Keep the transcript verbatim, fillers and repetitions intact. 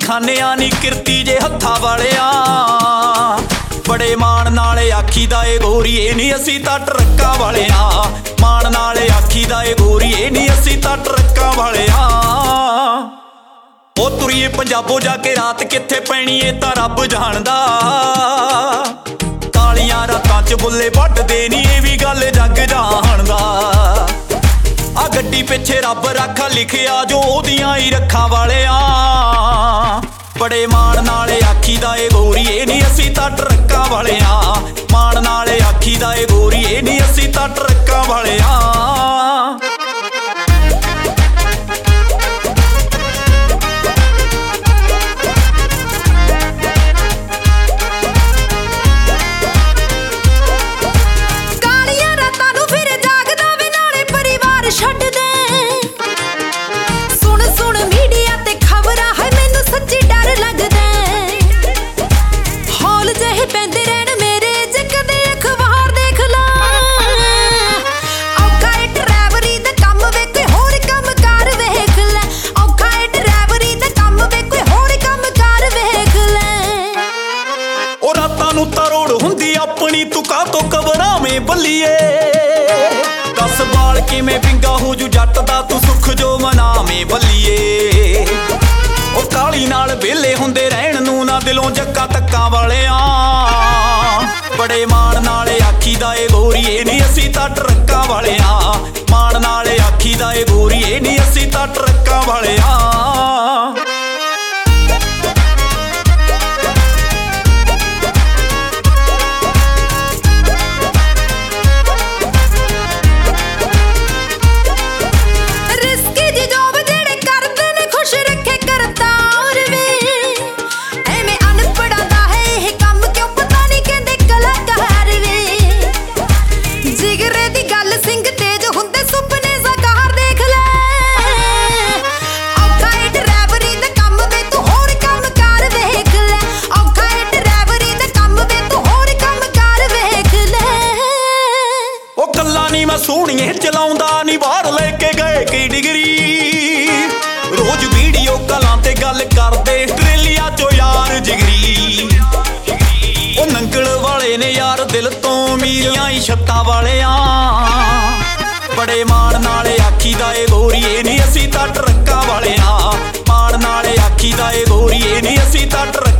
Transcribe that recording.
खानिया नी किरती जे हत्था वालिया। बड़े मान नाल आखीदा ए गोरीए नी असी तां ट्रक्कां वालिया। मान नाल आखीदा ए गोरीए नी असी तां ट्रक्कां वालिया। ओ तुरीए पंजाबो जाके रात कित्थे पैणी ए तां रब जाणदा। कालियां रातां च बुल्ले वड्डदे नी ए वी गल जग जाणदा। आ गड्डी पिछे रब राखा लिखिया जो ओदियां ही रखां वालिया। बड़े मान नाल आखीदा ए गोरीए नी असी तां ट्रक्कां वालिया। मान नाल आखीदा ए गोरीए नी असी तां ट्रक्कां वालिया। तरोड़ हुंदी अपनी तू का तो कबरावें बल्लीए। दस बाल किवें पिंगा हो जू जट दा तू सुख जो मनावें बल्लीए। ओ काली नाल वेले हुंदे रहण नूं ना दिलों जक्का तक्कां वालिया। बड़े मान नाल आखीदा ए गोरीए नी असी तां ट्रक्कां वालिया। मान नाल आखीदा ए गोरीए नी असी तां ट्रक्कां वालिया। सोहणिए चलाउंदा नी बाहर लेके गए की डिग्री। रोज वीडियो कॉलां ते गल करदे आस्ट्रेलिया चो यार जिगरी। ओ नंगल वाले ने यार दिल तो मीरियां ही छत्तां वालिया। बड़े मान नाल आखीदा ए गोरीए नी असी तां ट्रक्कां वालिया। मान नाल आखीदा ए गोरीए नी असी तां ट्रक्कां